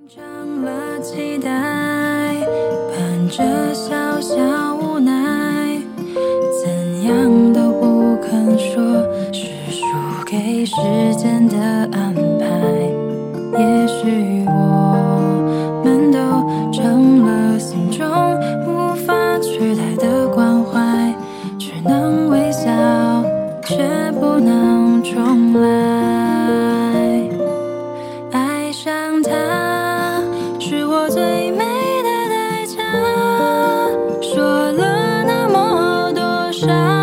长了期待，伴着小小无奈，怎样都不肯说，是输给时间的安排。也许我们都成了心中无法取代的关怀，只能微笑，却不能重来。爱上他是我最美的代价，说了那么多伤。